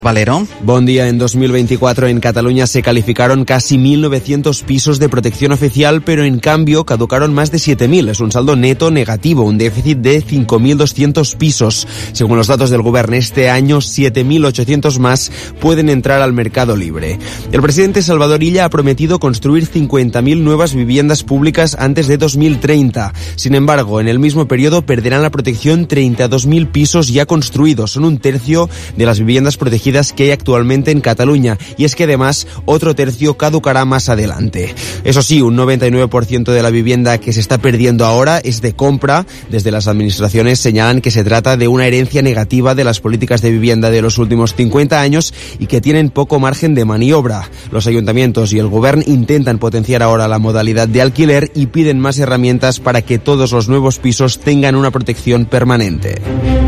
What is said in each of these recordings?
Valero. Buen día. En 2024 en Cataluña se calificaron casi 1.900 pisos de protección oficial, pero en cambio caducaron más de 7.000. Es un saldo neto negativo, un déficit de 5.200 pisos. Según los datos del Gobierno, este año 7.800 más pueden entrar al mercado libre. El presidente Salvador Illa ha prometido construir 50.000 nuevas viviendas públicas antes de 2030. Sin embargo, en el mismo periodo perderán la protección 32.000 pisos ya construidos. Son un tercio de las viviendas protegidas que hay actualmente en Cataluña, y es que además otro tercio caducará más adelante. Eso sí, un 99% de la vivienda que se está perdiendo ahora es de compra. Desde las administraciones señalan que se trata de una herencia negativa de las políticas de vivienda de los últimos 50 años y que tienen poco margen de maniobra. Los ayuntamientos y el Gobierno intentan potenciar ahora la modalidad de alquiler y piden más herramientas para que todos los nuevos pisos tengan una protección permanente.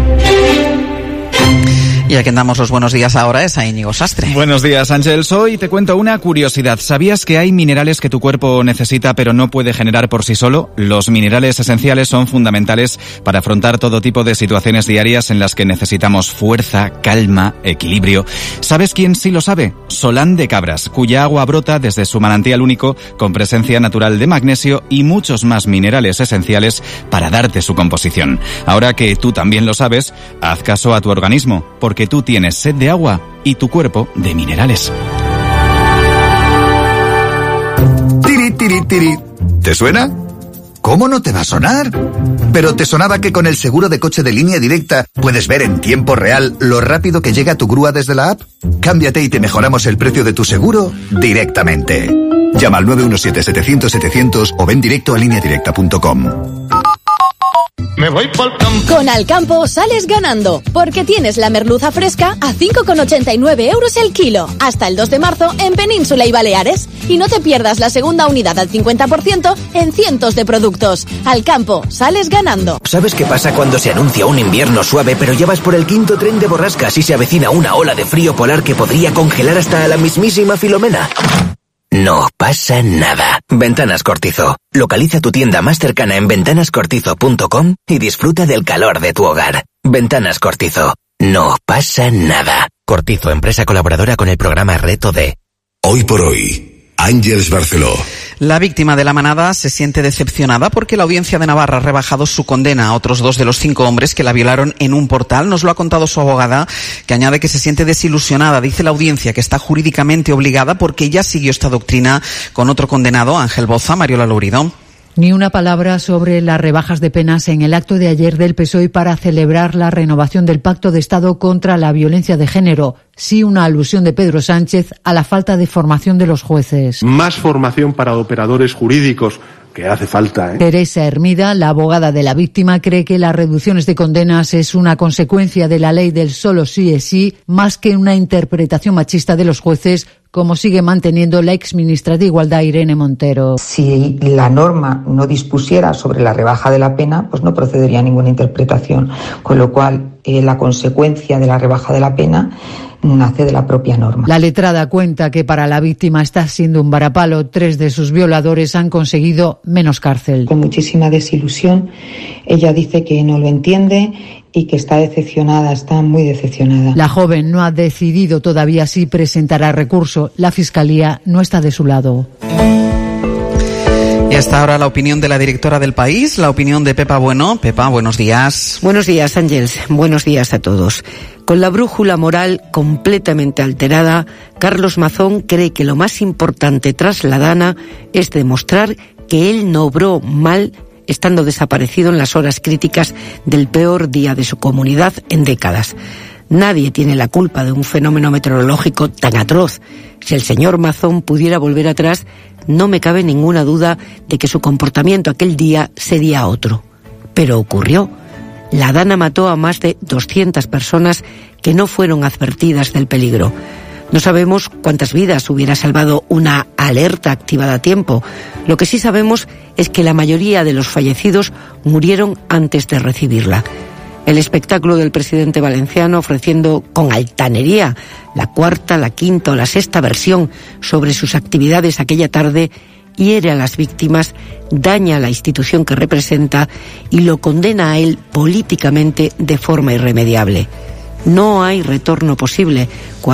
Y a quien damos los buenos días ahora es a Íñigo Sastre. Buenos días, Ángels. Hoy te cuento una curiosidad. ¿Sabías que hay minerales que tu cuerpo necesita pero no puede generar por sí solo? Los minerales esenciales son fundamentales para afrontar todo tipo de situaciones diarias en las que necesitamos fuerza, calma, equilibrio. ¿Sabes quién sí lo sabe? Solán de Cabras, cuya agua brota desde su manantial único con presencia natural de magnesio y muchos más minerales esenciales para darte su composición. Ahora que tú también lo sabes, haz caso a tu organismo, porque tú tienes sed de agua y tu cuerpo de minerales. Tiri, tiri, tiri. ¿Te suena? ¿Cómo no te va a sonar? ¿Pero te sonaba que con el seguro de coche de Línea Directa puedes ver en tiempo real lo rápido que llega tu grúa desde la app? Cámbiate y te mejoramos el precio de tu seguro directamente. Llama al 917-700-700 o ven directo a lineadirecta.com. Me voy pa'l campo. Con Alcampo sales ganando, porque tienes la merluza fresca a 5,89 euros el kilo, hasta el 2 de marzo en Península y Baleares. Y no te pierdas la segunda unidad al 50% en cientos de productos. Alcampo, sales ganando. ¿Sabes qué pasa cuando se anuncia un invierno suave, pero ya vas por el quinto tren de borrascas y se avecina una ola de frío polar que podría congelar hasta a la mismísima Filomena? No pasa nada. Ventanas Cortizo. Localiza tu tienda más cercana en ventanascortizo.com y disfruta del calor de tu hogar. Ventanas Cortizo. No pasa nada. Cortizo, empresa colaboradora con el programa Reto D. Hoy por hoy, Ángels Barceló. La víctima de la manada se siente decepcionada porque la Audiencia de Navarra ha rebajado su condena a otros 2 de los 5 hombres que la violaron en un portal. Nos lo ha contado su abogada, que añade que se siente desilusionada. Dice la Audiencia que está jurídicamente obligada porque ya siguió esta doctrina con otro condenado, Ángel Boza. Mariola Lourido. Ni una palabra sobre las rebajas de penas en el acto de ayer del PSOE para celebrar la renovación del Pacto de Estado contra la violencia de género. Sí una alusión de Pedro Sánchez a la falta de formación de los jueces. Más formación para operadores jurídicos, que hace falta, Teresa Hermida, la abogada de la víctima, cree que las reducciones de condenas es una consecuencia de la ley del solo sí es sí, más que una interpretación machista de los jueces, como sigue manteniendo la exministra de Igualdad, Irene Montero. Si la norma no dispusiera sobre la rebaja de la pena, pues no procedería a ninguna interpretación, con lo cual la consecuencia de la rebaja de la pena nace de la propia norma. La letrada cuenta que para la víctima está siendo un varapalo. 3 de sus violadores han conseguido menos cárcel. Con muchísima desilusión, ella dice que no lo entiende y que está decepcionada, está muy decepcionada. La joven no ha decidido todavía si presentará recurso. La Fiscalía no está de su lado. Y hasta ahora la opinión de la directora del País, la opinión de Pepa Bueno. Pepa, buenos días. Buenos días, Ángels. Buenos días a todos. Con la brújula moral completamente alterada, Carlos Mazón cree que lo más importante tras la Dana es demostrar que él no obró mal estando desaparecido en las horas críticas del peor día de su comunidad en décadas. Nadie tiene la culpa de un fenómeno meteorológico tan atroz. Si el señor Mazón pudiera volver atrás, no me cabe ninguna duda de que su comportamiento aquel día sería otro. Pero ocurrió. La Dana mató a más de 200 personas que no fueron advertidas del peligro. No sabemos cuántas vidas hubiera salvado una alerta activada a tiempo. Lo que sí sabemos es que la mayoría de los fallecidos murieron antes de recibirla. El espectáculo del presidente valenciano ofreciendo con altanería la cuarta, la quinta o la sexta versión sobre sus actividades aquella tarde hiere a las víctimas, daña a la institución que representa y lo condena a él políticamente de forma irremediable. No hay retorno posible.